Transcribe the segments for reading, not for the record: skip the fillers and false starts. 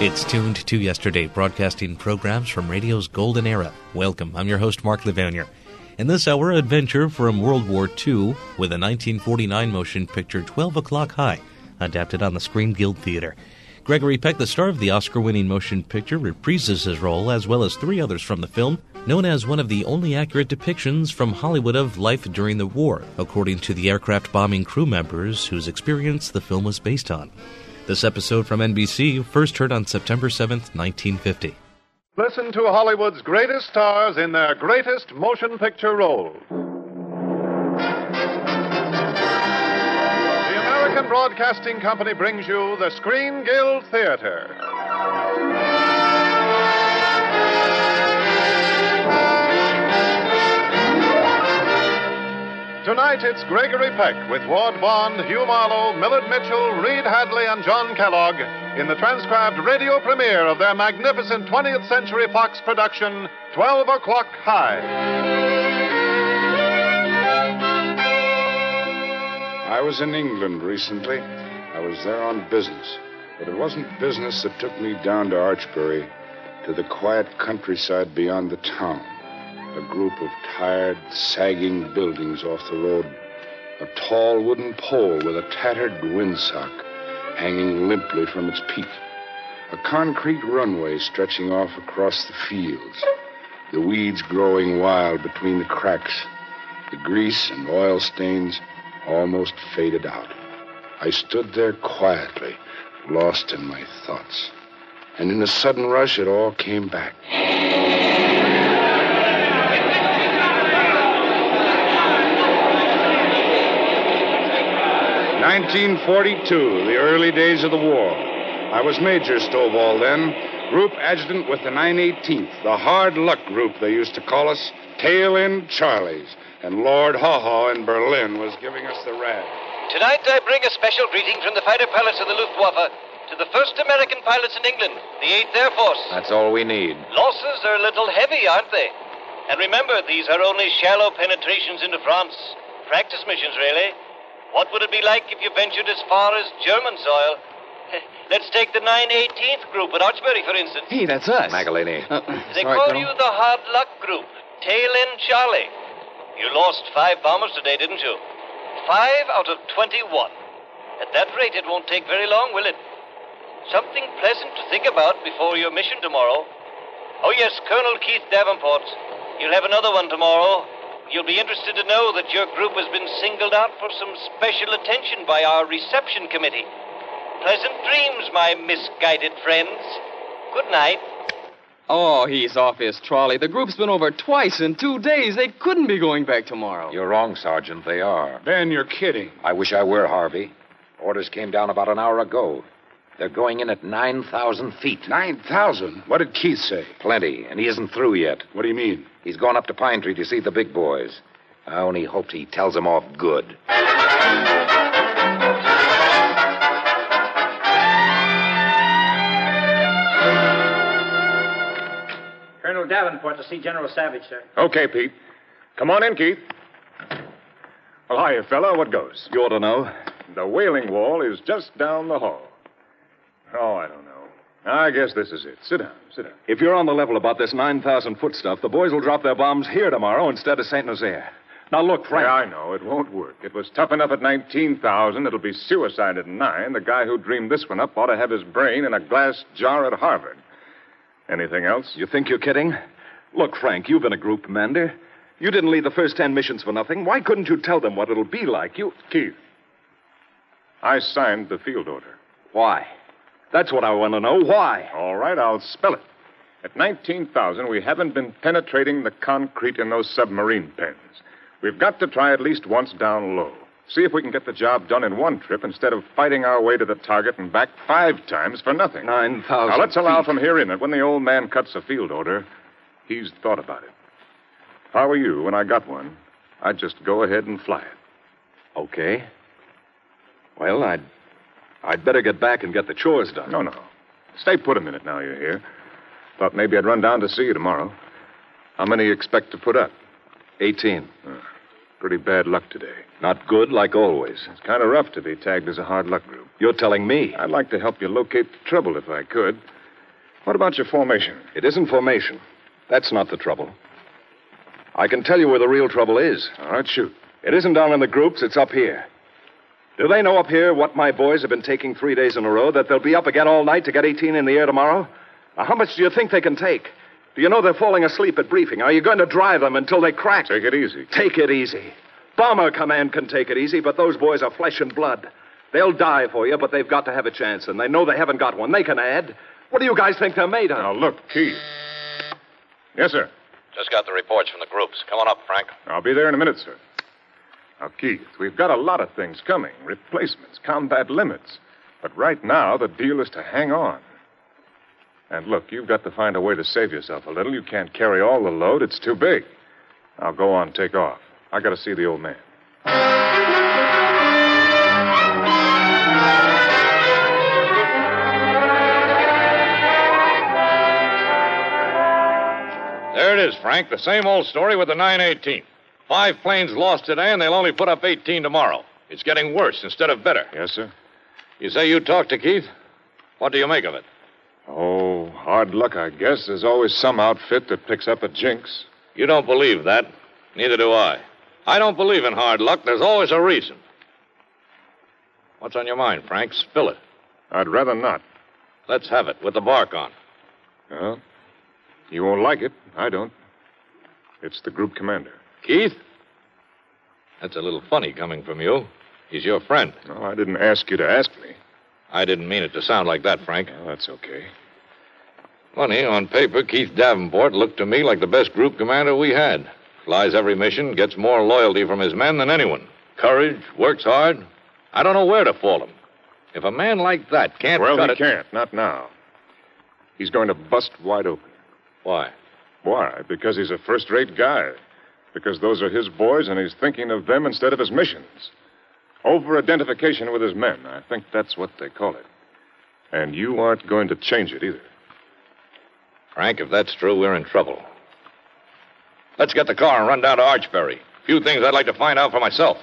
It's tuned to yesterday, broadcasting programs from radio's golden era. Welcome, I'm your host, Mark Levanier. In this hour, adventure from World War II with a 1949 motion picture 12 O'Clock High, adapted on the Screen Guild Theater. Gregory Peck, the star of the Oscar-winning motion picture, reprises his role, as well as three others from the film, known as one of the only accurate depictions from Hollywood of life during the war, according to the aircraft bombing crew members whose experience the film was based on. This episode from NBC first heard on September 7th, 1950. Listen to Hollywood's greatest stars in their greatest motion picture roles. The American Broadcasting Company brings you the Screen Guild Theater. Tonight, it's Gregory Peck with Ward Bond, Hugh Marlowe, Millard Mitchell, Reed Hadley, and John Kellogg in the transcribed radio premiere of their magnificent 20th Century Fox production, 12 O'Clock High. I was in England recently. I was there on business. But it wasn't business that took me down to Archbury, to the quiet countryside beyond the town. A group of tired, sagging buildings off the road. A tall wooden pole with a tattered windsock hanging limply from its peak. A concrete runway stretching off across the fields. The weeds growing wild between the cracks. The grease and oil stains almost faded out. I stood there quietly, lost in my thoughts. And in a sudden rush, it all came back. 1942, the early days of the war. I was Major Stovall then, Group Adjutant with the 918th, the hard luck group they used to call us, Tail End Charlies. And Lord Haw-Haw in Berlin was giving us the rag. Tonight I bring a special greeting from the fighter pilots of the Luftwaffe to the first American pilots in England, the 8th Air Force. That's all we need. Losses are a little heavy, aren't they? And remember, these are only shallow penetrations into France. Practice missions, really. What would it be like if you ventured as far as German soil? Let's take the 918th group at Archbury, for instance. Hey, that's us. McElhaney. They call you the Hard Luck Group, Tail End Charlie. You lost 5 bombers today, didn't you? 5 out of 21. At that rate, it won't take very long, will it? Something pleasant to think about before your mission tomorrow. Oh, yes, Colonel Keith Davenport. You'll have another one tomorrow. You'll be interested to know that your group has been singled out for some special attention by our reception committee. Pleasant dreams, my misguided friends. Good night. Oh, he's off his trolley. The group's been over twice in 2 days. They couldn't be going back tomorrow. You're wrong, Sergeant. They are. Ben, you're kidding. I wish I were, Harvey. Orders came down about an hour ago. They're going in at 9,000 feet. 9,000? What did Keith say? Plenty, and he isn't through yet. What do you mean? He's gone up to Pine Tree to see the big boys. I only hope he tells them off good. Colonel Davenport to see General Savage, sir. Okay, Pete. Come on in, Keith. Well, hiya, fella. What goes? You ought to know. The Wailing Wall is just down the hall. Oh, I don't know. I guess this is it. Sit down. If you're on the level about this 9,000-foot stuff, the boys will drop their bombs here tomorrow instead of St. Nazaire. Now, look, Frank. Yeah, I know. It won't work. It was tough enough at 19,000. It'll be suicide at 9. The guy who dreamed this one up ought to have his brain in a glass jar at Harvard. Anything else? You think you're kidding? Look, Frank, you've been a group commander. You didn't lead the first 10 missions for nothing. Why couldn't you tell them what it'll be like? Keith, I signed the field order. Why? That's what I want to know. Why? All right, I'll spell it. At 19,000, we haven't been penetrating the concrete in those submarine pens. We've got to try at least once down low. See if we can get the job done in one trip instead of fighting our way to the target and back 5 times for nothing. 9,000 Now, let's allow feet. from here in that when the old man cuts a field order, he's thought about it. If I were you, when I got one, I'd just go ahead and fly it. Okay. Well, I'd better get back and get the chores done. No. Stay put a minute now you're here. Thought maybe I'd run down to see you tomorrow. How many you expect to put up? 18. Pretty bad luck today. Not good, like always. It's kind of rough to be tagged as a hard luck group. You're telling me. I'd like to help you locate the trouble if I could. What about your formation? It isn't formation. That's not the trouble. I can tell you where the real trouble is. All right, shoot. It isn't down in the groups, it's up here. Do they know up here what my boys have been taking 3 days in a row, that they'll be up again all night to get 18 in the air tomorrow? Now, how much do you think they can take? Do you know they're falling asleep at briefing? Are you going to drive them until they crack? Take it easy. Take it easy. Bomber Command can take it easy, but those boys are flesh and blood. They'll die for you, but they've got to have a chance, and they know they haven't got one. They can add. What do you guys think they're made of? Now, look, Keith. Yes, sir. Just got the reports from the groups. Come on up, Frank. I'll be there in a minute, sir. Now, Keith, we've got a lot of things coming. Replacements, combat limits. But right now, the deal is to hang on. And look, you've got to find a way to save yourself a little. You can't carry all the load. It's too big. Now, go on, take off. I got to see the old man. There it is, Frank. The same old story with the 918. 5 planes lost today, and they'll only put up 18 tomorrow. It's getting worse instead of better. Yes, sir? You say you talked to Keith? What do you make of it? Oh, hard luck, I guess. There's always some outfit that picks up a jinx. You don't believe that. Neither do I. I don't believe in hard luck. There's always a reason. What's on your mind, Frank? Spill it. I'd rather not. Let's have it, with the bark on. Well, you won't like it. I don't. It's the group commander. Keith? That's a little funny coming from you. He's your friend. No, I didn't ask you to ask me. I didn't mean it to sound like that, Frank. Well, that's okay. Funny, on paper, Keith Davenport looked to me like the best group commander we had. Flies every mission, gets more loyalty from his men than anyone. Courage, works hard. I don't know where to fault him. If a man like that can't Well, cut he it... can't. Not now. He's going to bust wide open. Why? Why? Because he's a first-rate guy. Because those are his boys, and he's thinking of them instead of his missions. Over-identification with his men. I think that's what they call it. And you aren't going to change it either. Frank, if that's true, we're in trouble. Let's get the car and run down to Archbury. A few things I'd like to find out for myself.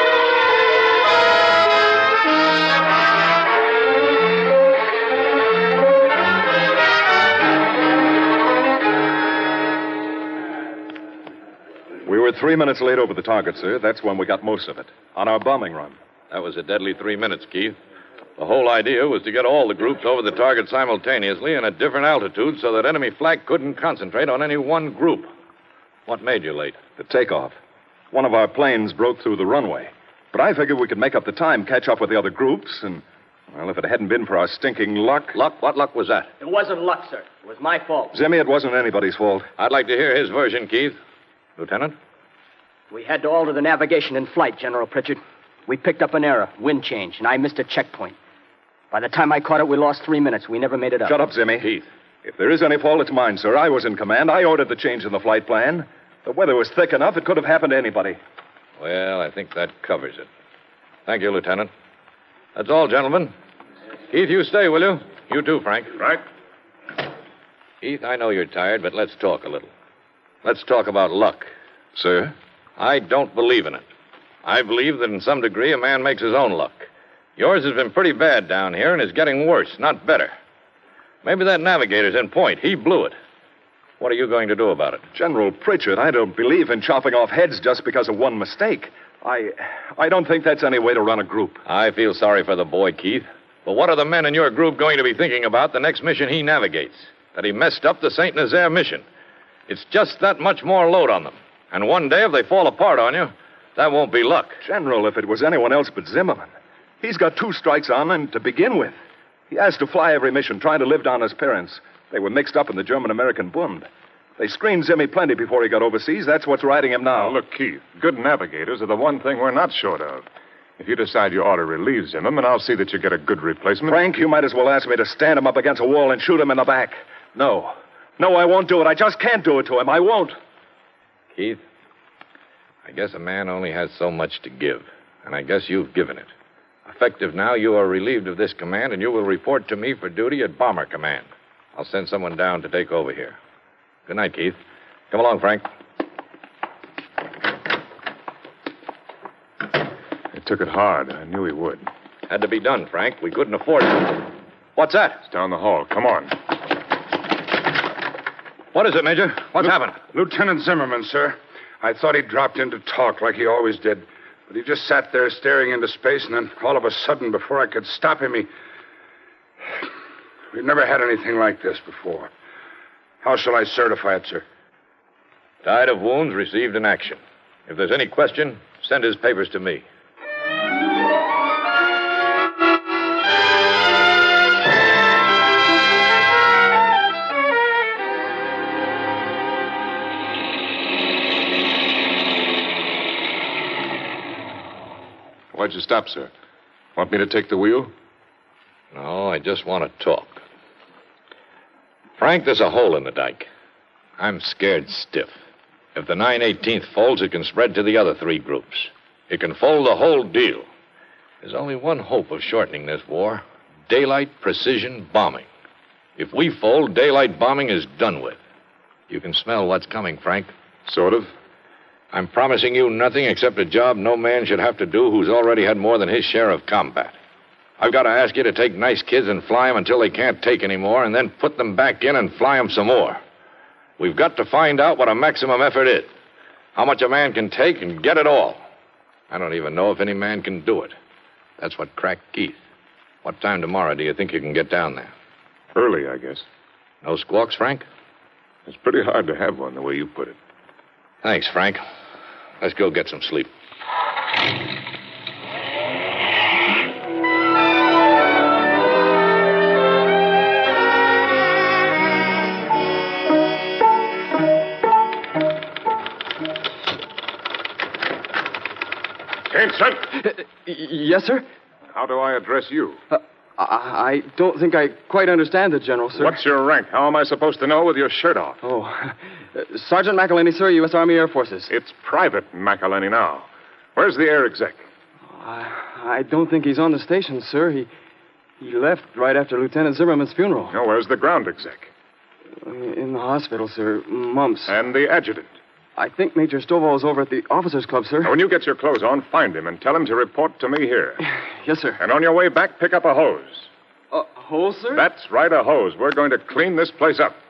We were 3 minutes late over the target, sir. That's when we got most of it. On our bombing run. That was a deadly 3 minutes, Keith. The whole idea was to get all the groups over the target simultaneously and at different altitudes so that enemy flak couldn't concentrate on any one group. What made you late? The takeoff. One of our planes broke through the runway. But I figured we could make up the time, catch up with the other groups, and, well, if it hadn't been for our stinking luck... Luck? What luck was that? It wasn't luck, sir. It was my fault. Zimmy, it wasn't anybody's fault. I'd like to hear his version, Keith. Lieutenant? We had to alter the navigation in flight, General Pritchard. We picked up an error, wind change, and I missed a checkpoint. By the time I caught it, we lost 3 minutes. We never made it up. Shut up, Zimmy. Keith. If there is any fault, it's mine, sir. I was in command. I ordered the change in the flight plan. The weather was thick enough. It could have happened to anybody. Well, I think that covers it. Thank you, Lieutenant. That's all, gentlemen. Keith, you stay, will you? You too, Frank. Right? Keith, I know you're tired, but let's talk a little. Let's talk about luck. Sir? I don't believe in it. I believe that in some degree a man makes his own luck. Yours has been pretty bad down here and is getting worse, not better. Maybe that navigator's in point. He blew it. What are you going to do about it? General Pritchard, I don't believe in chopping off heads just because of one mistake. I don't think that's any way to run a group. I feel sorry for the boy, Keith. But what are the men in your group going to be thinking about the next mission he navigates? That he messed up the St. Nazaire mission. It's just that much more load on them. And one day, if they fall apart on you, that won't be luck. General, if it was anyone else but Zimmerman. He's got 2 strikes on him to begin with. He has to fly every mission, trying to live down his parents. They were mixed up in the German-American Bund. They screened Zimmy plenty before he got overseas. That's what's riding him now. Now, look, Keith, good navigators are the one thing we're not short of. If you decide you ought to relieve Zimmerman, I'll see that you get a good replacement. Frank, you might as well ask me to stand him up against a wall and shoot him in the back. No. No, I won't do it. I just can't do it to him. I won't. Keith, I guess a man only has so much to give, and I guess you've given it. Effective now, you are relieved of this command, and you will report to me for duty at Bomber Command. I'll send someone down to take over here. Good night, Keith. Come along, Frank. He took it hard. I knew he would. Had to be done, Frank. We couldn't afford it. What's that? It's down the hall. Come on. What is it, Major? What's happened? Lieutenant Zimmerman, sir. I thought he dropped in to talk like he always did. But he just sat there staring into space, and then all of a sudden, before I could stop him, We've never had anything like this before. How shall I certify it, sir? Died of wounds received in action. If there's any question, send his papers to me. Why'd you stop, sir? Want me to take the wheel? No, I just want to talk. Frank, there's a hole in the dike. I'm scared stiff. If the 9/18th folds, it can spread to the other three groups. It can fold the whole deal. There's only one hope of shortening this war. Daylight precision bombing. If we fold, daylight bombing is done with. You can smell what's coming, Frank. Sort of. I'm promising you nothing except a job no man should have to do who's already had more than his share of combat. I've got to ask you to take nice kids and fly them until they can't take anymore, and then put them back in and fly them some more. We've got to find out what a maximum effort is. How much a man can take and get it all. I don't even know if any man can do it. That's what cracked Keith. What time tomorrow do you think you can get down there? Early, I guess. No squawks, Frank? It's pretty hard to have one, the way you put it. Thanks, Frank. Let's go get some sleep. Jameson! Yes, sir? How do I address you? I don't think I quite understand it, General, sir. What's your rank? How am I supposed to know with your shirt off? Oh, Sergeant McElhenney, sir, U.S. Army Air Forces. It's Private McElhenney now. Where's the air exec? I don't think he's on the station, sir. He left right after Lieutenant Zimmerman's funeral. No, where's the ground exec? In the hospital, sir. Mumps. And the adjutant? I think Major Stovall's over at the officers' club, sir. Now, when you get your clothes on, find him and tell him to report to me here. Yes, sir. And on your way back, pick up a hose. A hose, sir? That's right, a hose. We're going to clean this place up.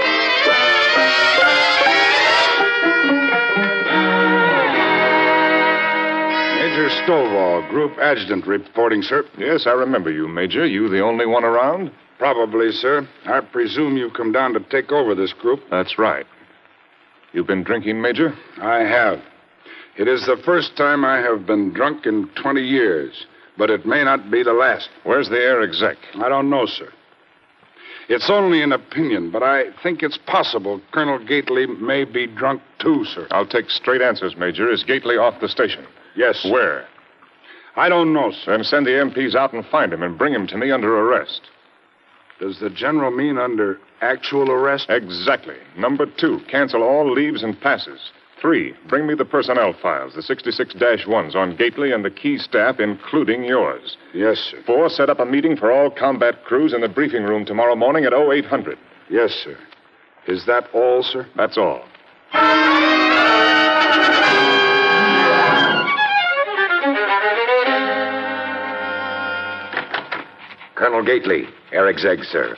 Major Stovall, Group Adjutant reporting, sir. Yes, I remember you, Major. You the only one around? Probably, sir. I presume you've come down to take over this group. That's right. You've been drinking, Major? I have. It is the first time I have been drunk in 20 years, but it may not be the last. Where's the air exec? I don't know, sir. It's only an opinion, but I think it's possible Colonel Gately may be drunk too, sir. I'll take straight answers, Major. Is Gately off the station? Yes. Where? I don't know, sir. Then send the MPs out and find him and bring him to me under arrest. Does the general mean under actual arrest? Exactly. Number 2, cancel all leaves and passes. 3, bring me the personnel files, the 66-1s on Gately and the key staff, including yours. Yes, sir. 4, set up a meeting for all combat crews in the briefing room tomorrow morning at 0800. Yes, sir. Is that all, sir? That's all. Colonel Gately, Air Exec, sir.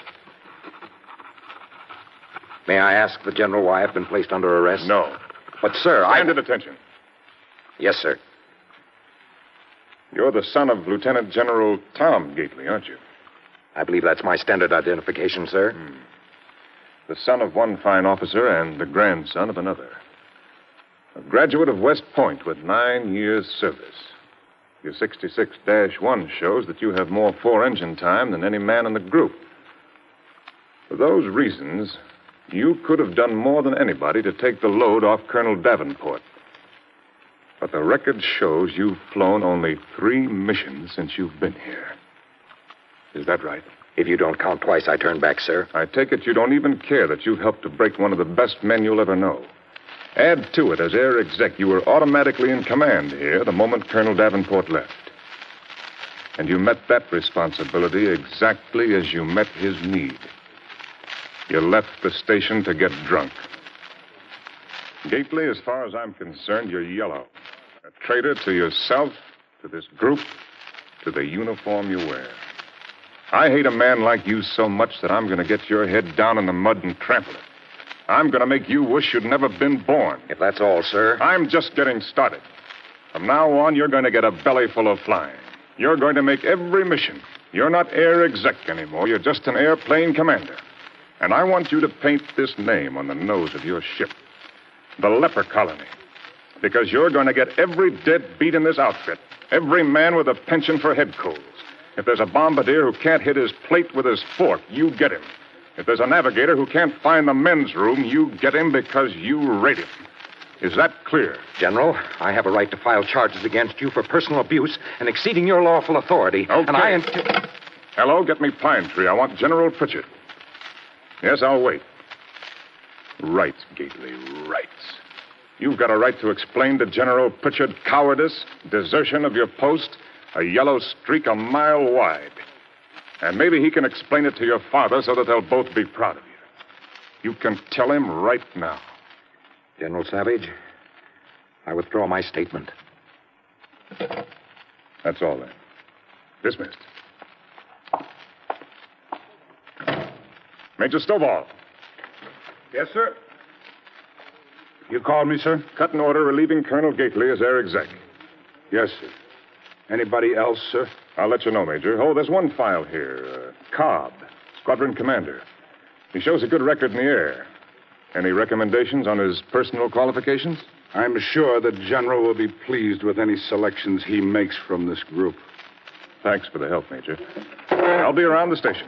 May I ask the General why I've been placed under arrest? No. But, sir, Stand at attention. Yes, sir. You're the son of Lieutenant General Tom Gately, aren't you? I believe that's my standard identification, sir. The son of one fine officer and the grandson of another. A graduate of West Point with 9 years' service. Your 66-1 shows that you have more four-engine time than any man in the group. For those reasons, you could have done more than anybody to take the load off Colonel Davenport. But the record shows you've flown only 3 missions since you've been here. Is that right? If you don't count twice, I turn back, sir. I take it you don't even care that you've helped to break one of the best men you'll ever know. Add to it, as air exec, you were automatically in command here the moment Colonel Davenport left. And you met that responsibility exactly as you met his need. You left the station to get drunk. Gately, as far as I'm concerned, you're yellow. A traitor to yourself, to this group, to the uniform you wear. I hate a man like you so much that I'm going to get your head down in the mud and trample it. I'm going to make you wish you'd never been born. If that's all, sir. I'm just getting started. From now on, you're going to get a belly full of flying. You're going to make every mission. You're not air exec anymore. You're just an airplane commander. And I want you to paint this name on the nose of your ship. The Leper Colony. Because you're going to get every deadbeat in this outfit. Every man with a penchant for head colds. If there's a bombardier who can't hit his plate with his fork, you get him. If there's a navigator who can't find the men's room, you get him because you rate him. Is that clear? General, I have a right to file charges against you for personal abuse and exceeding your lawful authority. Okay. And I Hello, get me Pine Tree. I want General Pritchard. Yes, I'll wait. Right, Gately, right. You've got a right to explain to General Pritchard cowardice, desertion of your post, a yellow streak a mile wide. And maybe he can explain it to your father so that they'll both be proud of you. You can tell him right now. General Savage, I withdraw my statement. That's all, then. Dismissed. Major Stovall. Yes, sir. You called me, sir? Cut an order relieving Colonel Gately as air exec. Yes, sir. Anybody else, sir? I'll let you know, Major. Oh, there's one file here. Cobb, squadron commander. He shows a good record in the air. Any recommendations on his personal qualifications? I'm sure the General will be pleased with any selections he makes from this group. Thanks for the help, Major. I'll be around the station.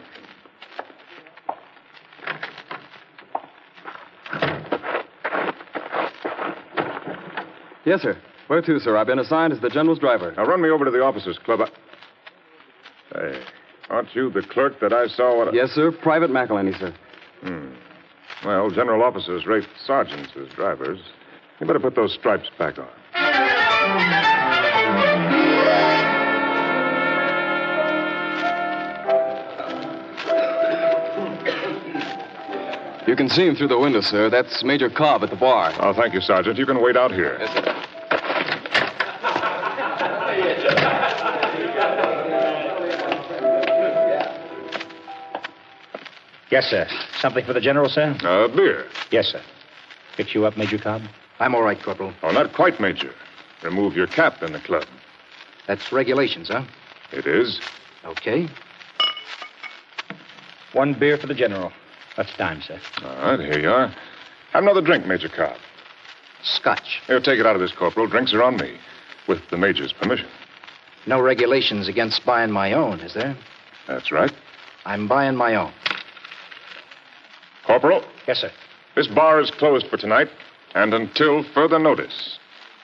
Yes, sir. Where to, sir? I've been assigned as the General's driver. Now run me over to the officers' club. Hey, aren't you the clerk that I saw at... Yes, sir. Private McElhenney, sir. Well, general officers rate sergeants as drivers. You better put those stripes back on. You can see him through the window, sir. That's Major Cobb at the bar. Oh, thank you, Sergeant. You can wait out here. Yes, sir. Yes, sir. Something for the General, sir? Beer. Yes, sir. Fix you up, Major Cobb? I'm all right, Corporal. Oh, not quite, Major. Remove your cap in the club. That's regulations, huh? It is. Okay. One beer for the General. What's time, sir? All right, here you are. Have another drink, Major Cobb. Scotch. Here, take it out of this, Corporal. Drinks are on me. With the Major's permission. No regulations against buying my own, is there? That's right. I'm buying my own. Corporal? Yes, sir. This bar is closed for tonight and until further notice.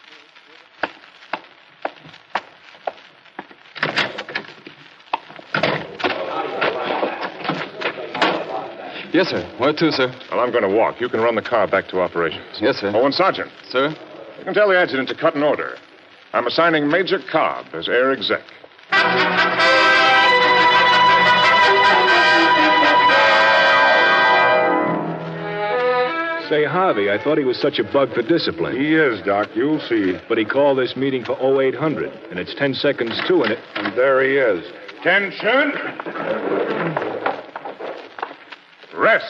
Yes, sir. Where to, sir? Well, I'm going to walk. You can run the car back to operations. Yes, sir. Oh, and Sergeant. Sir? You can tell the adjutant to cut an order. I'm assigning Major Cobb as air exec. Say, Harvey, I thought he was such a bug for discipline. He is, Doc. You'll see. But he called this meeting for 0800, and it's 10 seconds to, and it... And there he is. Attention! Rest.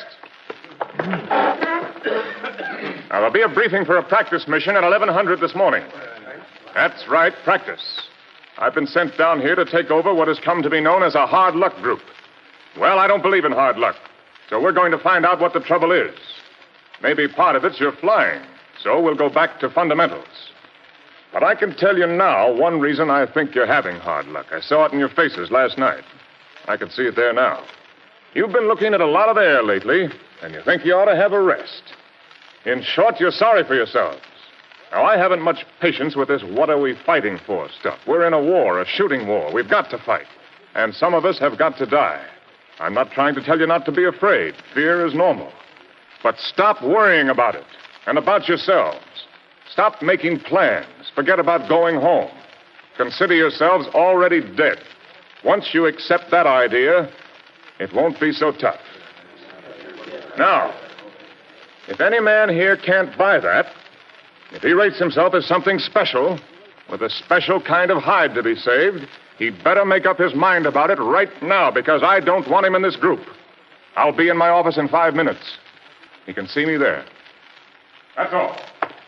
Now, there'll be a briefing for a practice mission at 1100 this morning. That's right, practice. I've been sent down here to take over what has come to be known as a hard luck group. Well, I don't believe in hard luck, so we're going to find out what the trouble is. Maybe part of it's your flying, so we'll go back to fundamentals. But I can tell you now one reason I think you're having hard luck. I saw it in your faces last night. I can see it there now. You've been looking at a lot of air lately, and you think you ought to have a rest. In short, you're sorry for yourselves. Now, I haven't much patience with this what are we fighting for stuff. We're in a war, a shooting war. We've got to fight. And some of us have got to die. I'm not trying to tell you not to be afraid. Fear is normal. But stop worrying about it and about yourselves. Stop making plans. Forget about going home. Consider yourselves already dead. Once you accept that idea, it won't be so tough. Now, if any man here can't buy that, if he rates himself as something special, with a special kind of hide to be saved, he'd better make up his mind about it right now, because I don't want him in this group. I'll be in my office in 5 minutes. He can see me there. That's all.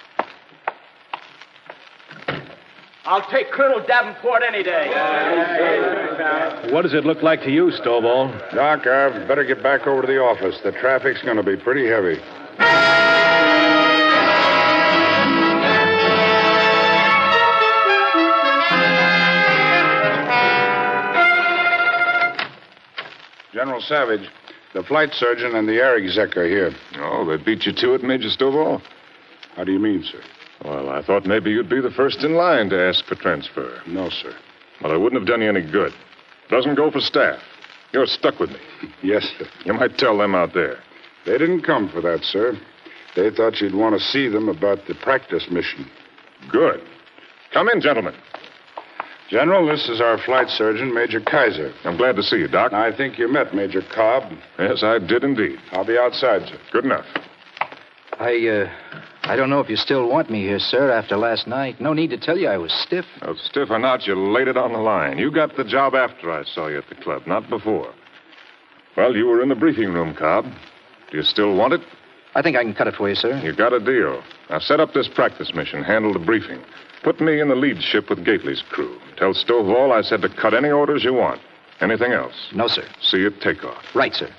I'll take Colonel Davenport any day. What does it look like to you, Stovall? Doc, I've better get back over to the office. The traffic's going to be pretty heavy. General Savage, the flight surgeon and the air exec are here. Oh, they beat you to it, Major Stovall? How do you mean, sir? Well, I thought maybe you'd be the first in line to ask for transfer. No, sir. Well, it wouldn't have done you any good. Doesn't go for staff. You're stuck with me. Yes, sir. You might tell them out there. They didn't come for that, sir. They thought you'd want to see them about the practice mission. Good. Come in, gentlemen. General, this is our flight surgeon, Major Kaiser. I'm glad to see you, Doc. I think you met Major Cobb. Yes, I did indeed. I'll be outside, sir. Good enough. I don't know if you still want me here, sir, after last night. No need to tell you I was stiff. Well, stiff or not, you laid it on the line. You got the job after I saw you at the club, not before. Well, you were in the briefing room, Cobb. Do you still want it? I think I can cut it for you, sir. You got a deal. Now set up this practice mission, handle the briefing. Put me in the lead ship with Gately's crew. Tell Stovall I said to cut any orders you want. Anything else? No, sir. See you at takeoff. Right, sir.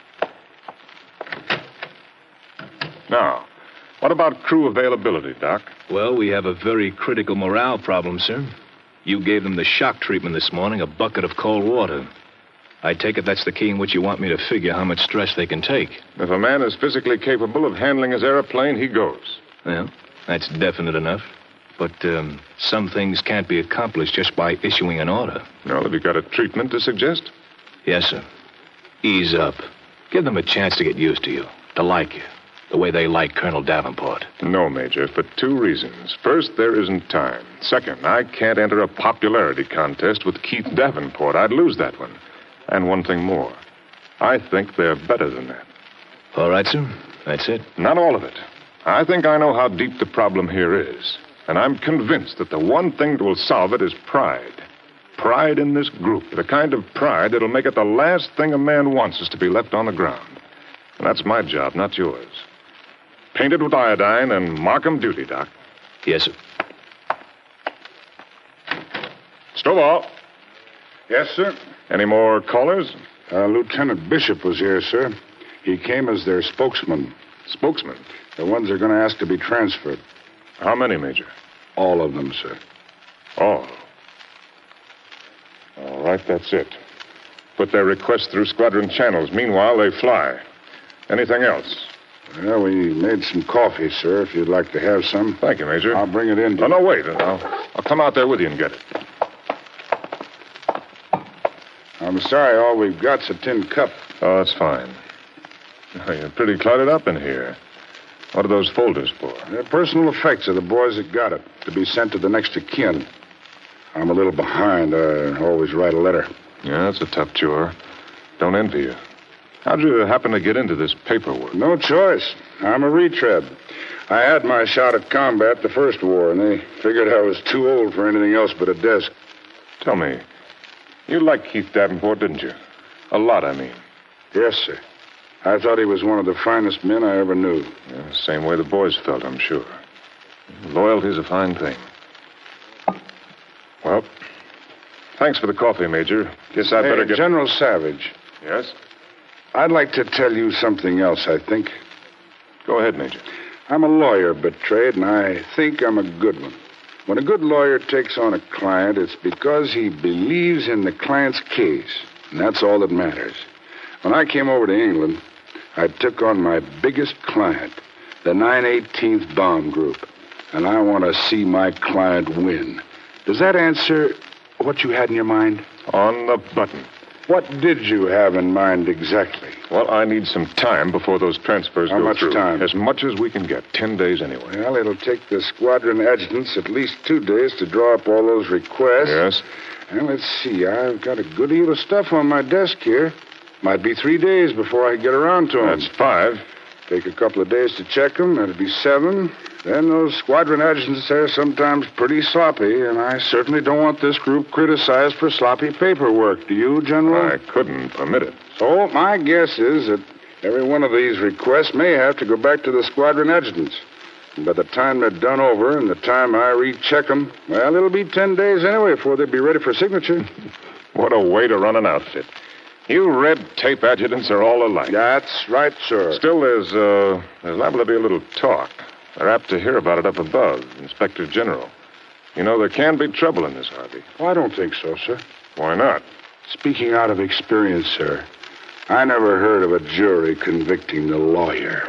Now, what about crew availability, Doc? Well, we have a very critical morale problem, sir. You gave them the shock treatment this morning, a bucket of cold water. I take it that's the key in which you want me to figure how much stress they can take. If a man is physically capable of handling his airplane, he goes. Well, that's definite enough. But some things can't be accomplished just by issuing an order. Well, have you got a treatment to suggest? Yes, sir. Ease up. Give them a chance to get used to you, to like you, the way they like Colonel Davenport. No, Major, for two reasons. First, there isn't time. Second, I can't enter a popularity contest with Keith Davenport. I'd lose that one. And one thing more. I think they're better than that. All right, sir. That's it. Not all of it. I think I know how deep the problem here is. And I'm convinced that the one thing that will solve it is pride. Pride in this group. The kind of pride that'll make it the last thing a man wants is to be left on the ground. And that's my job, not yours. Paint it with iodine and mark 'em duty, Doc. Yes, sir. Stovall. Yes, sir. Any more callers? Lieutenant Bishop was here, sir. He came as their spokesman. Spokesman? The ones they're going to ask to be transferred. How many, Major? All of them, sir. All. All right, that's it. Put their requests through squadron channels. Meanwhile, they fly. Anything else? Well, we made some coffee, sir, if you'd like to have some. Thank you, Major. I'll bring it in. Oh, no, wait. I'll come out there with you and get it. I'm sorry, all we've got's a tin cup. Oh, that's fine. Oh, you're pretty cluttered up in here. What are those folders for? They're personal effects of the boys that got it, to be sent to the next of kin. I'm a little behind. I always write a letter. Yeah, that's a tough chore. Don't envy you. How'd you happen to get into this paperwork? No choice. I'm a retread. I had my shot at combat the first war, and they figured I was too old for anything else but a desk. Tell me, you liked Keith Davenport, didn't you? A lot, I mean. Yes, sir. I thought he was one of the finest men I ever knew. Yeah, same way the boys felt, I'm sure. Loyalty's a fine thing. Well, thanks for the coffee, Major. Guess I'd better get... General Savage. Yes? I'd like to tell you something else, I think. Go ahead, Major. I'm a lawyer by trade, and I think I'm a good one. When a good lawyer takes on a client, it's because he believes in the client's case, and that's all that matters. When I came over to England, I took on my biggest client, the 918th Bomb Group, and I want to see my client win. Does that answer what you had in your mind? On the button. What did you have in mind exactly? Well, I need some time before those transfers How go much through. time? As much as we can get. 10 days anyway. Well, it'll take the squadron adjutants at least 2 days to draw up all those requests. Yes? And let's see, I've got a good deal of stuff on my desk here. Might be 3 days before I get around to them. That's 5. Take a couple of days to check them. That'd be 7. Then those squadron adjutants are sometimes pretty sloppy, and I certainly don't want this group criticized for sloppy paperwork. Do you, General? I couldn't permit it. So my guess is that Every one of these requests may have to go back to the squadron adjutants. And by the time they're done over and the time I recheck them, well, it'll be 10 days anyway before they'll be ready for signature. What a way to run an outfit. You red tape adjutants are all alike. That's right, sir. Still, there's liable to be a little talk. They're apt to hear about it up above, Inspector General. You know, there can be trouble in this, Harvey. Oh, I don't think so, sir. Why not? Speaking out of experience, sir, I never heard of a jury convicting the lawyer.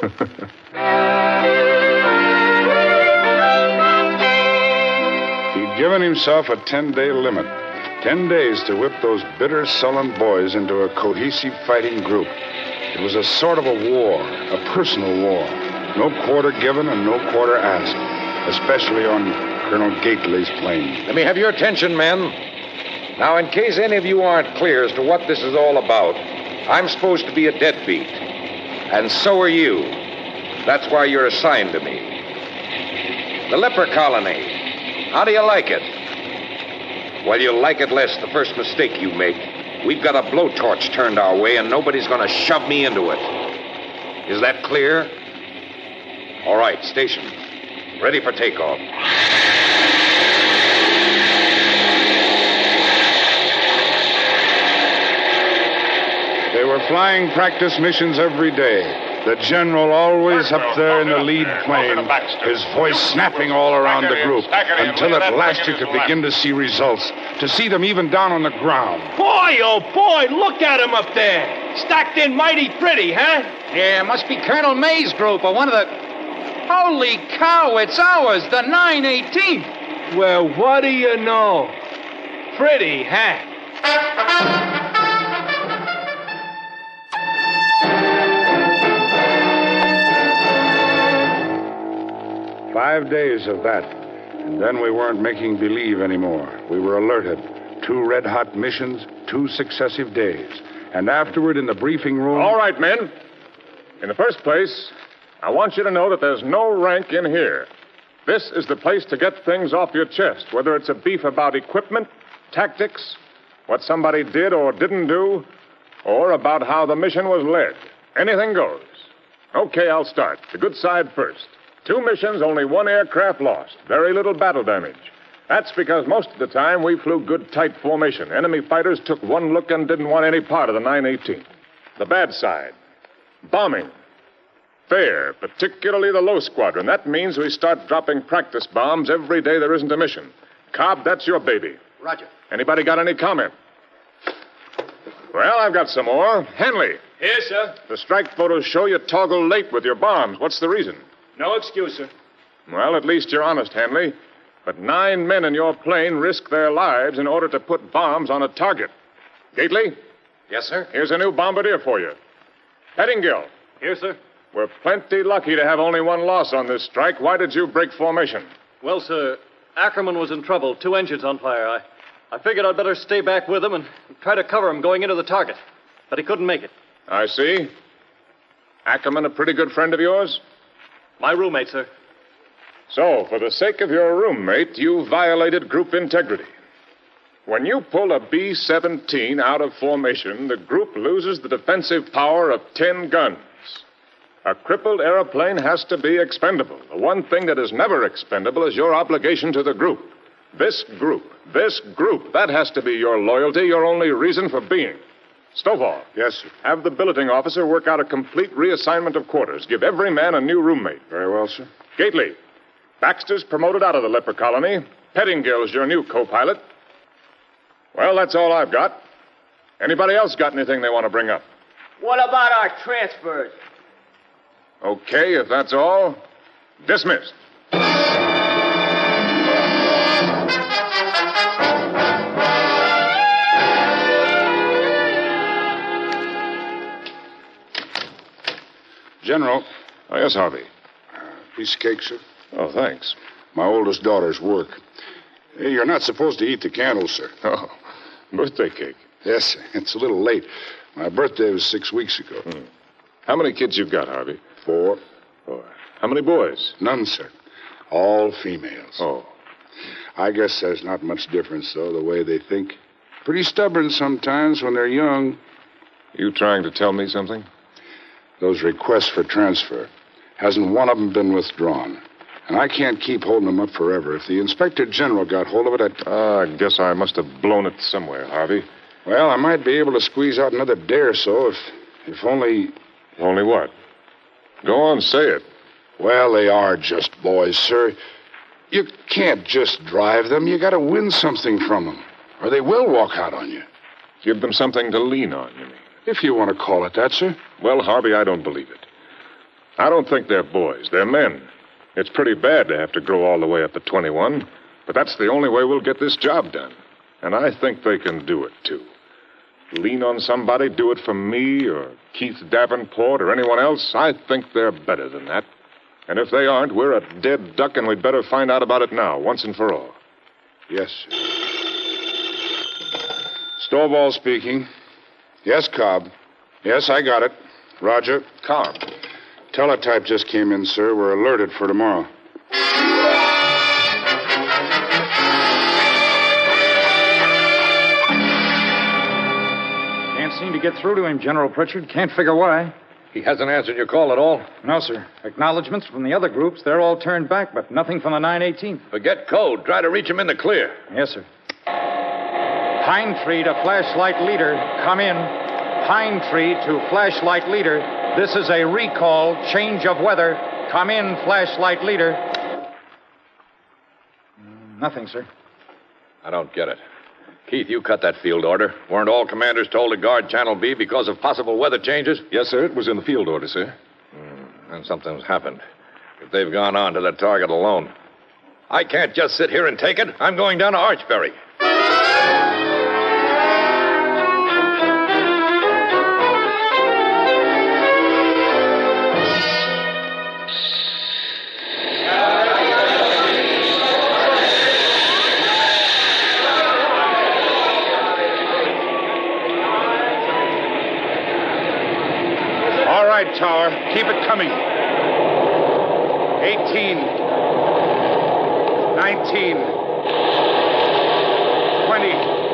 He'd given himself a 10-day limit. 10 days to whip those bitter, sullen boys into a cohesive fighting group. It was a sort of a war, a personal war. No quarter given and no quarter asked, especially on Colonel Gately's plane. Let me have your attention, men. Now, in case any of you aren't clear as to what this is all about, I'm supposed to be a deadbeat. And so are you. That's why you're assigned to me. The leper colony. How do you like it? Well, you'll like it less the first mistake you make. We've got a blowtorch turned our way, and nobody's going to shove me into it. Is that clear? All right, station. Ready for takeoff. They were flying practice missions every day. The general always up there in the lead plane, his voice snapping all around the group, until at last you could begin to see results, to see them even down on the ground. Boy, oh boy, look at him up there. Stacked in mighty pretty, huh? Yeah, must be Colonel May's group or one of the... Holy cow, it's ours, the 918th. Well, what do you know? Pretty, huh? 5 days of that. And then we weren't making believe anymore. We were alerted. 2 red-hot missions, 2 successive days. And afterward in the briefing room... All right, men. In the first place, I want you to know that there's no rank in here. This is the place to get things off your chest, whether it's a beef about equipment, tactics, what somebody did or didn't do, or about how the mission was led. Anything goes. Okay, I'll start. The good side first. 2 missions, only 1 aircraft lost. Very little battle damage. That's because most of the time we flew good tight formation. Enemy fighters took one look and didn't want any part of the 918. The bad side. Bombing. Fair, particularly the low squadron. That means we start dropping practice bombs every day there isn't a mission. Cobb, that's your baby. Roger. Anybody got any comment? Well, I've got some more. Henley. Here, sir. The strike photos show you toggle late with your bombs. What's the reason? No excuse, sir. Well, at least you're honest, Henley. But 9 men in your plane risked their lives in order to put bombs on a target. Gately? Yes, sir? Here's a new bombardier for you. Pettingill. Here, sir. We're plenty lucky to have only 1 loss on this strike. Why did you break formation? Well, sir, Ackerman was in trouble. 2 engines on fire. I figured I'd better stay back with him and try to cover him going into the target. But he couldn't make it. I see. Ackerman a pretty good friend of yours? My roommate, sir. So, for the sake of your roommate, you violated group integrity. When you pull a B-17 out of formation, the group loses the defensive power of 10 guns. A crippled airplane has to be expendable. The one thing that is never expendable is your obligation to the group. This group, that has to be your loyalty, your only reason for being. Stovall. Yes, sir. Have the billeting officer work out a complete reassignment of quarters. Give every man a new roommate. Very well, sir. Gately. Baxter's promoted out of the leper colony. Pettingill's your new co-pilot. Well, that's all I've got. Anybody else got anything they want to bring up? What about our transfers? Okay, if that's all, dismissed. General. Oh, yes, Harvey. Piece of cake, sir. Oh, thanks. My oldest daughter's work. Hey, you're not supposed to eat the candles, sir. Oh, birthday cake. Yes, sir. It's a little late. My birthday was 6 weeks ago. How many kids you got, Harvey? 4. 4. How many boys? None, sir. All females. Oh. I guess there's not much difference, though, the way they think. Pretty stubborn sometimes when they're young. You trying to tell me something? those requests for transfer. Hasn't one of them been withdrawn. And I can't keep holding them up forever. If the Inspector General got hold of it, I guess I must have blown it somewhere, Harvey. Well, I might be able to squeeze out another day or so if only... Only what? Go on, say it. Well, they are just boys, sir. You can't just drive them. You got to win something from them, or they will walk out on you. Give them something to lean on, you mean? If you want to call it that, sir. Well, Harvey, I don't believe it. I don't think they're boys. They're men. It's pretty bad to have to grow all the way up to 21, but that's the only way we'll get this job done. And I think they can do it, too. Lean on somebody, do it for me or Keith Davenport or anyone else. I think they're better than that. And if they aren't, we're a dead duck, and we'd better find out about it now, once and for all. Yes, sir. Stovall speaking. Yes, Cobb. Yes, I got it. Roger. Cobb. Teletype just came in, sir. We're alerted for tomorrow. Can't seem to get through to him, General Pritchard. Can't figure why. He hasn't answered your call at all? No, sir. Acknowledgments from the other groups, they're all turned back, but nothing from the 918th. Forget code. Try to reach him in the clear. Yes, sir. Pine Tree to flashlight leader. Come in. Pine Tree to flashlight leader. This is a recall. Change of weather. Come in, flashlight leader. Nothing, sir. I don't get it. Keith, you cut that field order. Weren't all commanders told to guard Channel B because of possible weather changes? Yes, sir. It was in the field order, sir. And something's happened. If they've gone on to that target alone. I can't just sit here and take it. I'm going down to Archbury. Tower. Keep it coming. 18. 19. 20.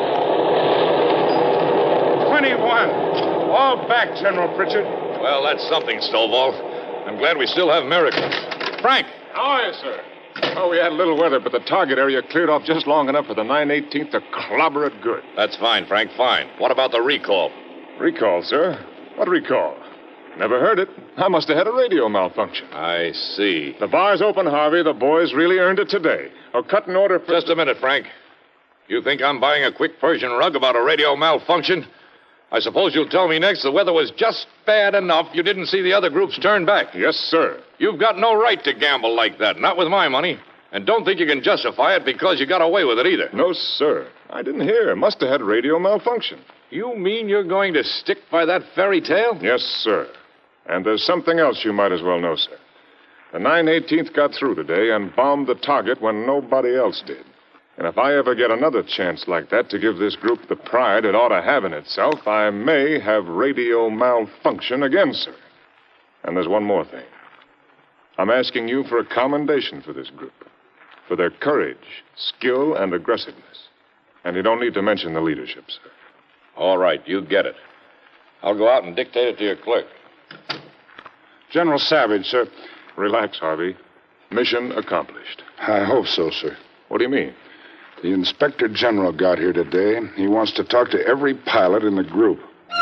21. All back, General Pritchard. Well, that's something, Stovall. I'm glad we still have miracles. Frank. How are you, sir? Oh, we had a little weather, but the target area cleared off just long enough for the 918th to clobber it good. That's fine, Frank, fine. What about the recall? Recall, sir? What recall? Never heard it. I must have had a radio malfunction. I see. The bar's open, Harvey. The boys really earned it today. I'll cut an order for... Just a minute, Frank. You think I'm buying a quick Persian rug about a radio malfunction? I suppose you'll tell me next the weather was just bad enough you didn't see the other groups turn back. Yes, sir. You've got no right to gamble like that, not with my money. And don't think you can justify it because you got away with it either. No, sir. I didn't hear. Must have had radio malfunction. You mean you're going to stick by that fairy tale? Yes, sir. And there's something else you might as well know, sir. The 918th got through today and bombed the target when nobody else did. And if I ever get another chance like that to give this group the pride it ought to have in itself, I may have radio malfunction again, sir. And there's one more thing. I'm asking you for a commendation for this group, for their courage, skill, and aggressiveness. And you don't need to mention the leadership, sir. All right, you get it. I'll go out and dictate it to your clerk. General Savage, sir. Relax, Harvey. Mission accomplished. I hope so, sir. What do you mean? The Inspector General got here today. He wants to talk to every pilot in the group.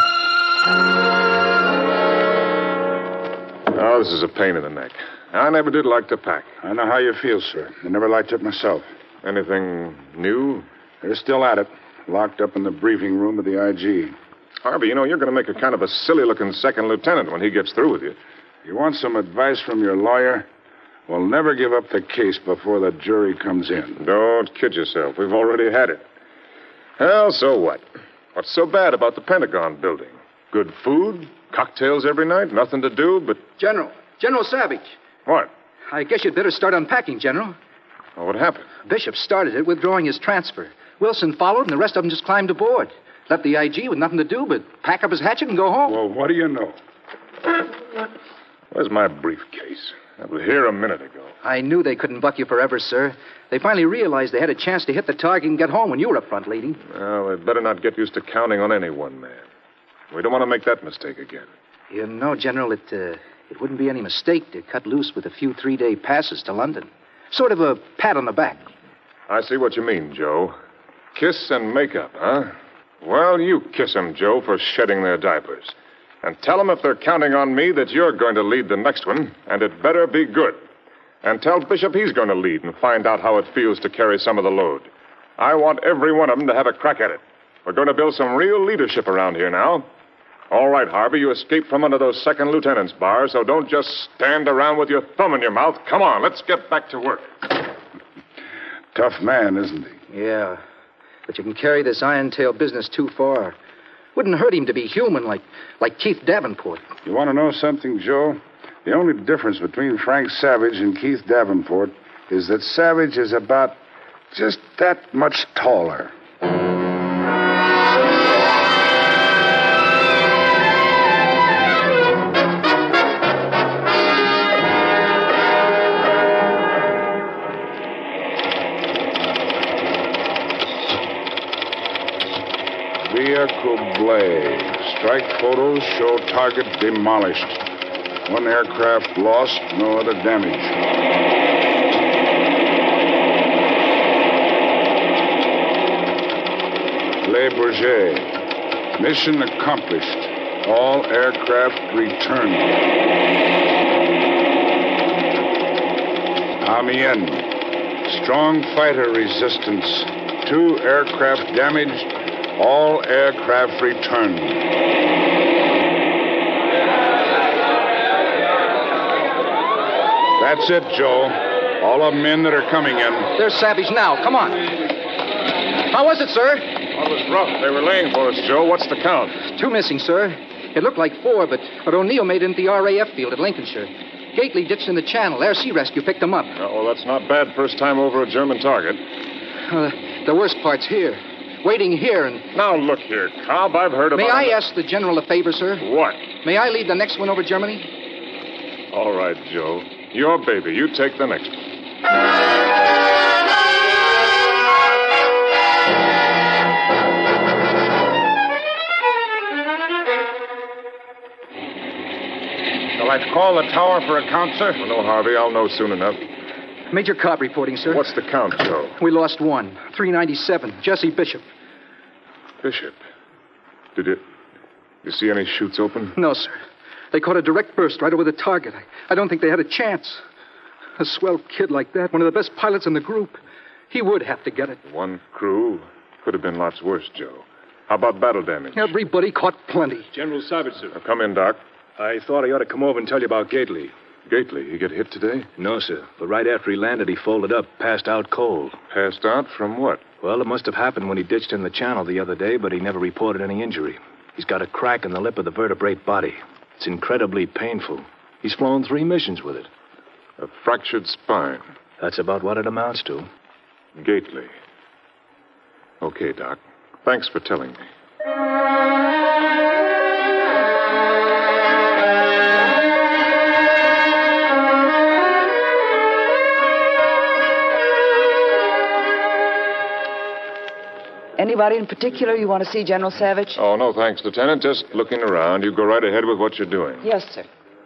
Oh, this is a pain in the neck. I never did like to pack. I know how you feel, sir. I never liked it myself. Anything new? They're still at it, locked up in the briefing room of the IG. Harvey, you know, you're going to make a kind of a silly-looking second lieutenant when he gets through with you. You want some advice from your lawyer? Well, never give up the case before the jury comes in. Don't kid yourself. We've already had it. Well, so what? What's so bad about the Pentagon building? Good food, cocktails every night, nothing to do but... General Savage. What? I guess you'd better start unpacking, General. Well, what happened? Bishop started it, withdrawing his transfer. Wilson followed, and the rest of them just climbed aboard. Left the IG with nothing to do but pack up his hatchet and go home. Well, what do you know? Where's my briefcase? I was here a minute ago. I knew they couldn't buck you forever, sir. They finally realized they had a chance to hit the target and get home when you were up front leading. Well, they'd better not get used to counting on any one man. We don't want to make that mistake again. You know, General, it wouldn't be any mistake to cut loose with a few 3-day passes to London. Sort of a pat on the back. I see what you mean, Joe. Kiss and make up, huh? Well, you kiss 'em, Joe, for shedding their diapers. And tell 'em if they're counting on me that you're going to lead the next one, and it better be good. And tell Bishop he's going to lead and find out how it feels to carry some of the load. I want every one of them to have a crack at it. We're going to build some real leadership around here now. All right, Harvey, you escaped from under those second lieutenant's bars, so don't just stand around with your thumb in your mouth. Come on, let's get back to work. Tough man, isn't he? Yeah, but you can carry this iron-tail business too far. Wouldn't hurt him to be human like Keith Davenport. You want to know something, Joe? The only difference between Frank Savage and Keith Davenport is that Savage is about just that much taller. Vehicle blaze. Strike photos show target demolished. One aircraft lost, no other damage. Le Bourget. Mission accomplished. All aircraft returned. Amiens. Strong fighter resistance. 2 aircraft damaged. All aircraft returned. That's it, Joe. All of them in that are coming in. There's Savage now. Come on. How was it, sir? Well, it was rough. They were laying for us, Joe. What's the count? 2 missing, sir. It looked like 4, but O'Neill made it into the RAF field at Lincolnshire. Gately ditched in the channel. Air Sea Rescue picked them up. Well, that's not bad. First time over a German target. The worst part's here. Waiting here and... Now, look here, Cobb. I've heard about... May I ask the General a favor, sir? What? May I lead the next one over Germany? All right, Joe. Your baby. You take the next one. Shall I call the tower for a count, sir? Well, no, Harvey. I'll know soon enough. Major Cobb reporting, sir. What's the count, Joe? We lost 1. 397. Jesse Bishop. Bishop? Did you see any chutes open? No, sir. They caught a direct burst right over the target. I don't think they had a chance. A swell kid like that, one of the best pilots in the group, he would have to get it. 1 crew. Could have been lots worse, Joe. How about battle damage? Everybody caught plenty. General Savage, sir. Now, come in, Doc. I thought I ought to come over and tell you about Gately. Gately, he get hit today? No, sir. But right after he landed, he folded up, passed out cold. Passed out from what? Well, it must have happened when he ditched in the channel the other day, but he never reported any injury. He's got a crack in the lip of the vertebrate body. It's incredibly painful. He's flown 3 missions with it. A fractured spine. That's about what it amounts to. Gately. Okay, Doc. Thanks for telling me. Anybody in particular you want to see, General Savage? Oh, no, thanks, Lieutenant. Just looking around. You go right ahead with what you're doing. Yes, sir.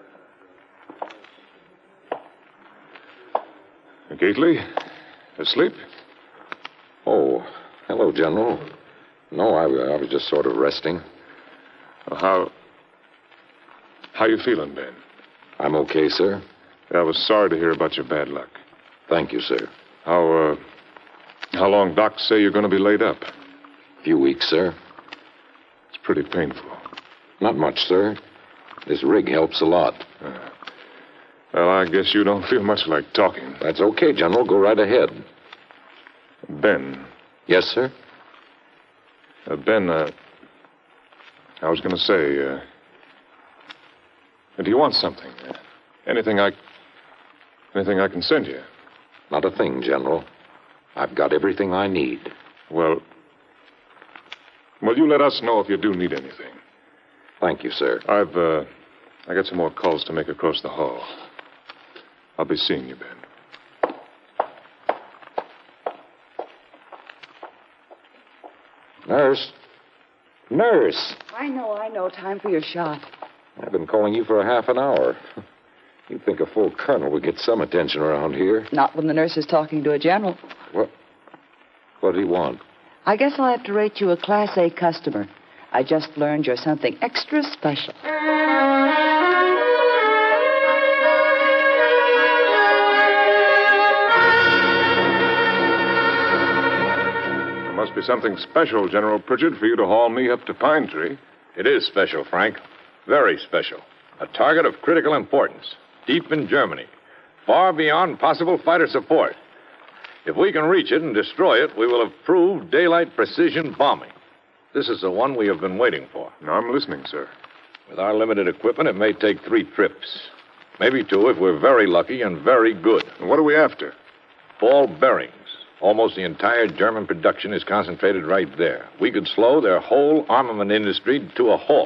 Gately? Asleep? Oh, hello, General. No, I was just sort of resting. Well, how you feeling, Ben? I'm okay, sir. I was sorry to hear about your bad luck. Thank you, sir. How long docs say you're going to be laid up? A few weeks, sir. It's pretty painful. Not much, sir. This rig helps a lot. Well, I guess you don't feel much like talking. That's okay, General. Go right ahead. Ben. Yes, sir? Ben, I was going to say, do you want something? Anything I can send you? Not a thing, General. I've got everything I need. Well, you let us know if you do need anything. Thank you, sir. I got some more calls to make across the hall. I'll be seeing you, Ben. Nurse. Nurse. I know. Time for your shot. I've been calling you for a half an hour. You'd think a full colonel would get some attention around here. Not when the nurse is talking to a general. What do you want? I guess I'll have to rate you a Class A customer. I just learned you're something extra special. There must be something special, General Pritchard, for you to haul me up to Pine Tree. It is special, Frank. Very special. A target of critical importance. Deep in Germany. Far beyond possible fighter support. If we can reach it and destroy it, we will have proved daylight precision bombing. This is the one we have been waiting for. Now, I'm listening, sir. With our limited equipment, it may take 3 trips. Maybe 2 if we're very lucky and very good. And what are we after? Ball bearings. Almost the entire German production is concentrated right there. We could slow their whole armament industry to a halt.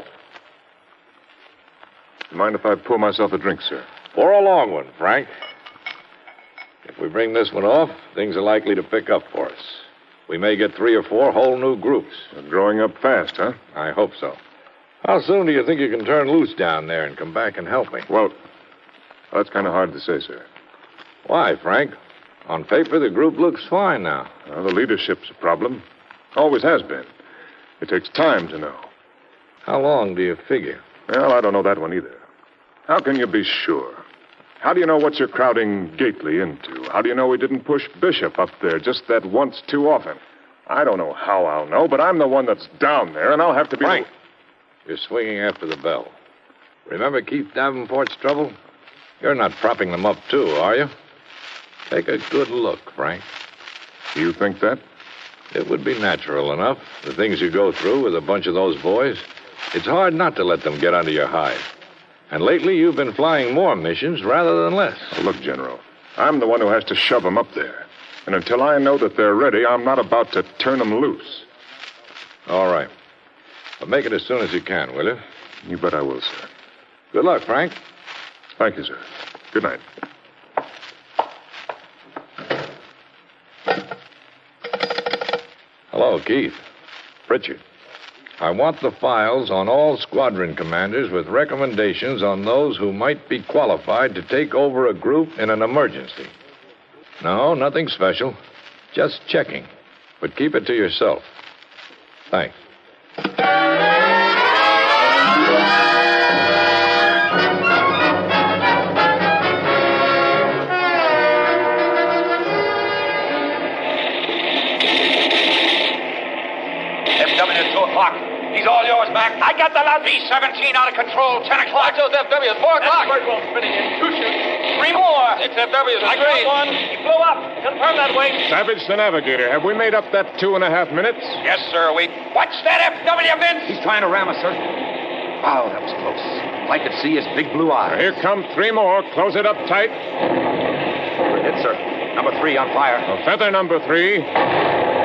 Mind if I pour myself a drink, sir? Pour a long one, Frank. If we bring this one off, things are likely to pick up for us. We may get 3 or 4 whole new groups. They're growing up fast, huh? I hope so. How soon do you think you can turn loose down there and come back and help me? Well, that's kind of hard to say, sir. Why, Frank? On paper, the group looks fine now. Well, the leadership's a problem. Always has been. It takes time to know. How long do you figure? Well, I don't know that one either. How can you be sure? How do you know what you're crowding Gately into? How do you know we didn't push Bishop up there just that once too often? I don't know how I'll know, but I'm the one that's down there, and I'll have to be... Frank, you're swinging after the bell. Remember Keith Davenport's trouble? You're not propping them up, too, are you? Take a good look, Frank. You think that? It would be natural enough. The things you go through with a bunch of those boys. It's hard not to let them get under your hide. And lately, you've been flying more missions rather than less. Oh, look, General, I'm the one who has to shove them up there. And until I know that they're ready, I'm not about to turn them loose. All right. But make it as soon as you can, will you? You bet I will, sir. Good luck, Frank. Thank you, sir. Good night. Hello, Keith. Pritchard. I want the files on all squadron commanders with recommendations on those who might be qualified to take over a group in an emergency. No, nothing special. Just checking. But keep it to yourself. Thanks. He's all yours, Mac. I got the lot. B-17 out of control. 10 o'clock. Watch those FWs. 4 o'clock. Birdwell spinning in. 2 shoots. 3 more. 6 FWs. I got one. He blew up. Confirm that, Wade. Savage the Navigator. Have we made up that 2.5 minutes? Yes, sir, Wade. Watch that FW, Vince. He's trying to ram us, sir. Wow, that was close. All I could see his big blue eyes. Here come 3 more. Close it up tight. We're hit, sir. Number 3 on fire. A feather number 3.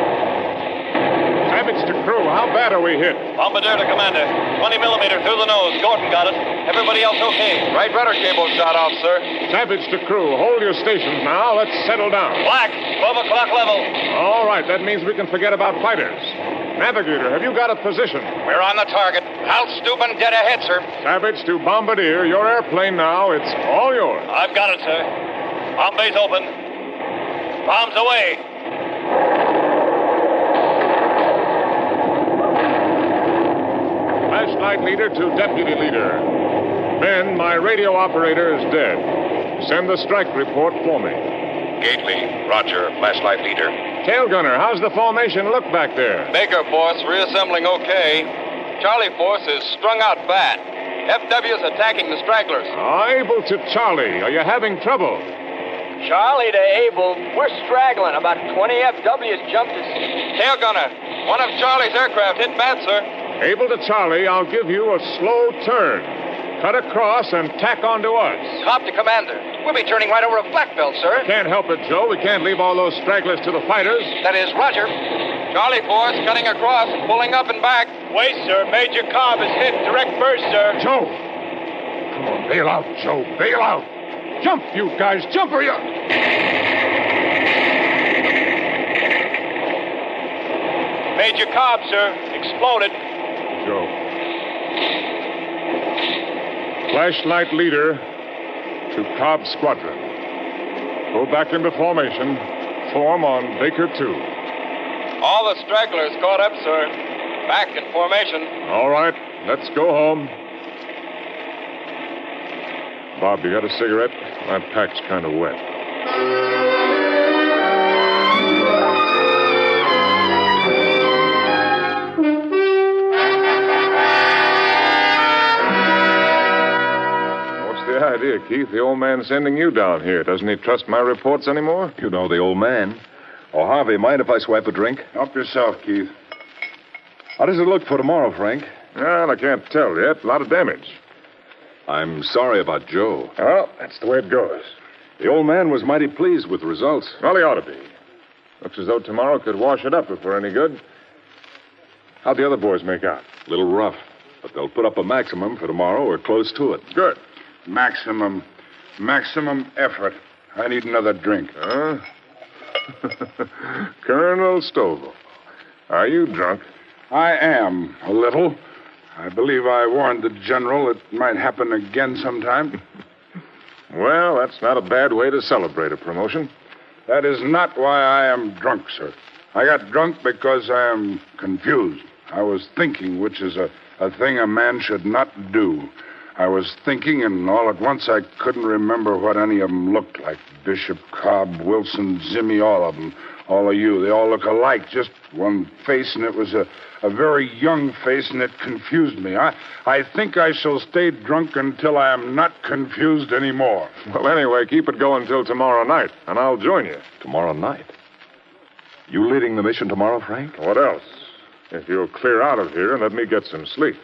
Savage to crew. How bad are we hit? Bombardier to commander. 20 millimeter through the nose. Gordon got it. Everybody else okay. Right rudder cable shot off, sir. Savage to crew. Hold your stations now. Let's settle down. Black. 12 o'clock level. All right. That means we can forget about fighters. Navigator, have you got a position? We're on the target. Hal Steuben dead ahead, sir. Savage to Bombardier. Your airplane now. It's all yours. I've got it, sir. Bomb bay's open. Bombs away. Flashlight leader to deputy leader. Ben, my radio operator is dead. Send the strike report for me. Gately, Roger, flashlight leader. Tail gunner, how's the formation look back there? Baker force reassembling okay. Charlie force is strung out bad. FW's attacking the stragglers. Able to Charlie. Are you having trouble? Charlie to Able. We're straggling. About 20 FWs jumped us. Tail gunner, one of Charlie's aircraft hit bad, sir. Able to Charlie, I'll give you a slow turn. Cut across and tack onto us. Cop to commander. We'll be turning right over a black belt, sir. Can't help it, Joe. We can't leave all those stragglers to the fighters. That is, Roger. Charlie force cutting across, pulling up and back. Wait, sir. Major Cobb is hit. Direct burst, sir. Joe! Come on, bail out, Joe. Bail out. Jump, you guys. Jump or you... Major Cobb, sir. Exploded. Joe. Flashlight leader to Cobb Squadron. Go back into formation. Form on Baker 2. All the stragglers caught up, sir. Back in formation. All right, let's go home. Bob, you got a cigarette? My pack's kind of wet. What's the idea, Keith? The old man's sending you down here. Doesn't he trust my reports anymore? You know the old man. Oh, Harvey, mind if I swipe a drink? Help yourself, Keith. How does it look for tomorrow, Frank? Well, I can't tell yet. A lot of damage. I'm sorry about Joe. Well, that's the way it goes. The old man was mighty pleased with the results. Well, he ought to be. Looks as though tomorrow could wash it up if we're any good. How'd the other boys make out? A little rough, but they'll put up a maximum for tomorrow or close to it. Good. Maximum effort. I need another drink. Huh? Colonel Stovall, are you drunk? I am, a little. I believe I warned the general it might happen again sometime. Well, that's not a bad way to celebrate a promotion. That is not why I am drunk, sir. I got drunk because I am confused. I was thinking, which is a thing a man should not do. I was thinking, and all at once I couldn't remember what any of them looked like. Bishop, Cobb, Wilson, Zimmy, all of them. All of you. They all look alike, just one face, and it was a very young face, and it confused me. I think I shall stay drunk until I am not confused anymore. Well, anyway, keep it going until tomorrow night, and I'll join you. Tomorrow night? You leading the mission tomorrow, Frank? What else? If you'll clear out of here and let me get some sleep.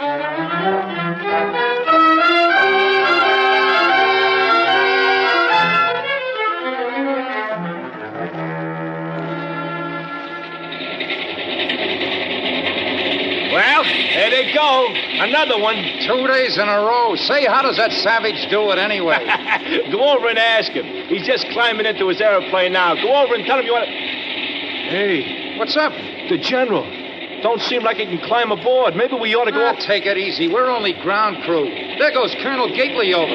Well, there they go. Another one. 2 days in a row. Say, how does that savage do it anyway? Go over and ask him. He's just climbing into his airplane now. Go over and tell him you want to... Hey. What's up? The general. Don't seem like he can climb aboard. Maybe we ought to go... Take it easy. We're only ground crew. There goes Colonel Gately over.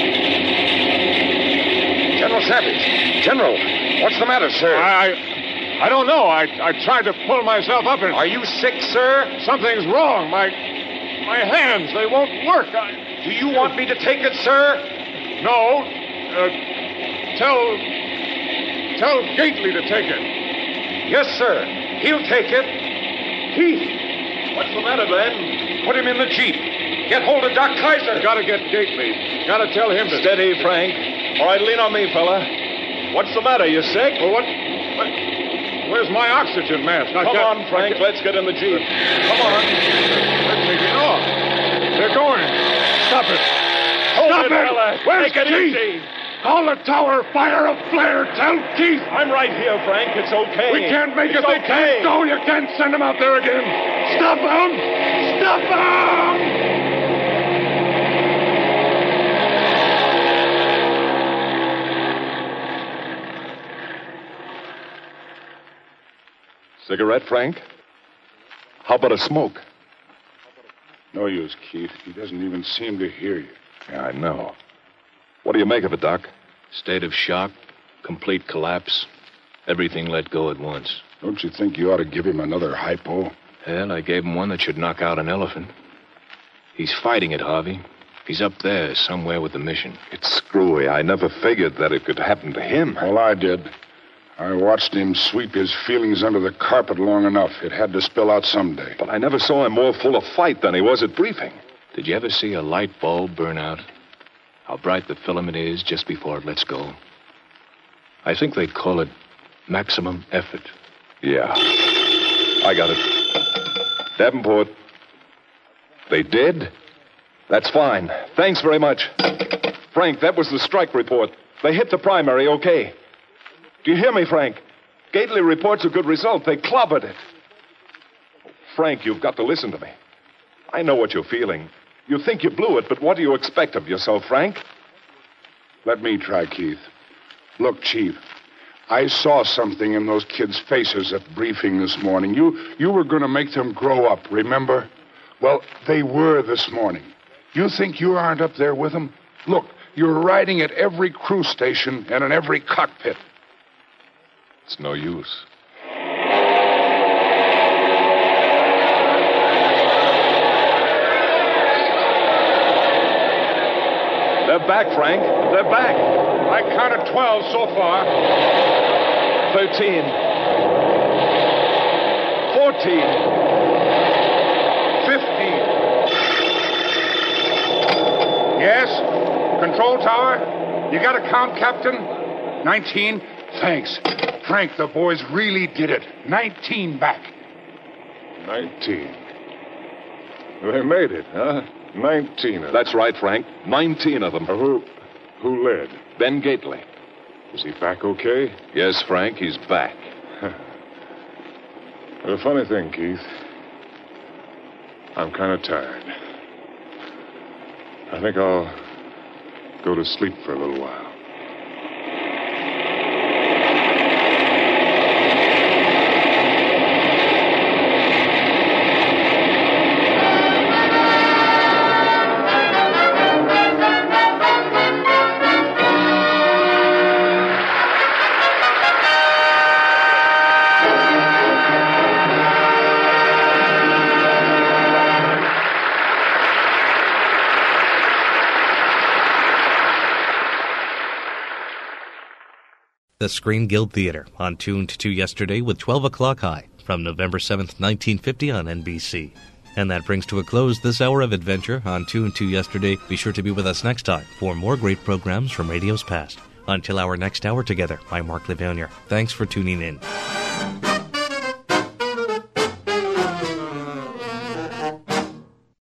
General Savage. General, what's the matter, sir? I don't know. I tried to pull myself up and... Are you sick, sir? Something's wrong. My hands, they won't work. Do you want me to take it, sir? No. Tell Gately to take it. Yes, sir. He'll take it. Keith, what's the matter, Ben? Put him in the Jeep. Get hold of Doc Kaiser. Gotta get Gately. Gotta tell him to... Steady, Frank. All right, lean on me, fella. What's the matter? You sick? Well, where's my oxygen mask? Come on, Frank. Let's get in the Jeep. Come on. They're taking off. They're going. Stop it. Stop it, fella. Where's Take it Keith? easy. Call the tower. Fire a flare. Tell Keith. I'm right here, Frank. It's okay. We can't make it's it. They okay. can't go. You can't send them out there again. Stop them. Stop them. Cigarette, Frank? How about a smoke? No use, Keith. He doesn't even seem to hear you. Yeah, I know. What do you make of it, Doc? State of shock, complete collapse, everything let go at once. Don't you think you ought to give him another hypo? Hell, I gave him one that should knock out an elephant. He's fighting it, Harvey. He's up there somewhere with the mission. It's screwy. I never figured that it could happen to him. Well, I did. I watched him sweep his feelings under the carpet long enough. It had to spill out someday. But I never saw him more full of fight than he was at briefing. Did you ever see a light bulb burn out? How bright the filament is just before it lets go. I think they'd call it maximum effort. Yeah. I got it. Davenport. They did? That's fine. Thanks very much. Frank, that was the strike report. They hit the primary, okay. Do you hear me, Frank? Gately reports a good result. They clobbered it. Frank, you've got to listen to me. I know what you're feeling. You think you blew it, but what do you expect of yourself, Frank? Let me try, Keith. Look, Chief, I saw something in those kids' faces at briefing this morning. You were going to make them grow up, remember? Well, they were this morning. You think you aren't up there with them? Look, you're riding at every crew station and in every cockpit. It's no use. They're back, Frank. They're back. I counted 12 so far. 13. 14. 15. Yes? Control tower? You got a count, Captain? 19. Thanks. Frank, the boys really did it. 19 back. 19. They made it, huh? 19 of them. That's right, Frank. 19 of them. Who led? Ben Gately. Is he back okay? Yes, Frank, he's back. The funny thing, Keith, I'm kind of tired. I think I'll go to sleep for a little while. The Screen Guild Theater on Tuned to Yesterday with 12 O'Clock High from November 7th, 1950 on NBC. And that brings to a close this hour of adventure on Tuned to Yesterday. Be sure to be with us next time for more great programs from radio's past. Until our next hour together, I'm Mark Livonier. Thanks for tuning in.